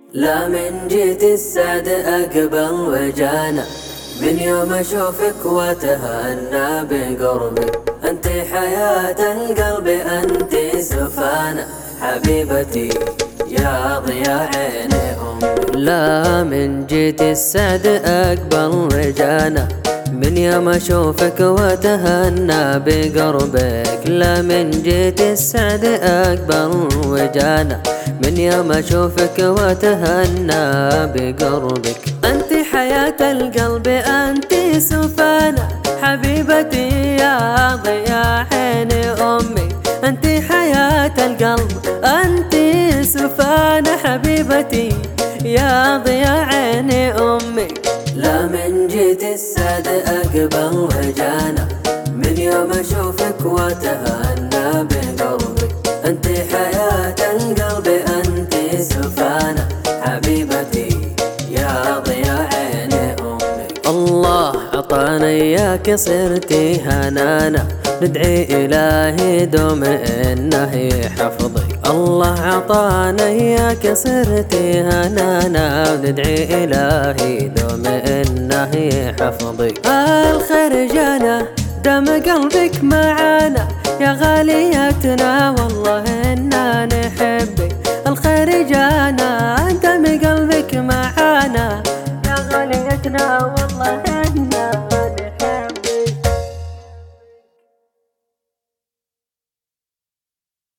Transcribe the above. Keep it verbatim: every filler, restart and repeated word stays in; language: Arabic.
لا من جيت السعد أقبل وجانا، من يوم أشوفك وأتهنى بقربك. أنت حياة القلب، أنت سفانة حبيبتي يا ضياء عين أمي. لا من جيت السعد أقبل وجانا، من يوم أشوفك وأتهنى بقربك. لا من جيت السعد أقبل وجانا، من يوم أشوفك وأتهنى بقربك. أنت حياة القلب، أنت سفانة حبيبتي يا ضياء عين أمي. أنت حياة القلب، أنت سفانة حبيبتي يا ضياء عين أمي. لا من جيت السعد أقبل وجانا، من يوم أشوفك وأتهنى بقربك. أنت حياة القلب، أنت سفانة حبيبتي يا ضياء عين أمي. الله عطانا إياك صرتي هنانا، ندعي إلهي دوم إنه يحفظك. الله عطانا إياك صرتي هنانا، ندعي إلهي دوم إنه يحفظك. الخير جانا دام قلبك معانا يا غاليتنا، والله إنا نحبك. الخير جانا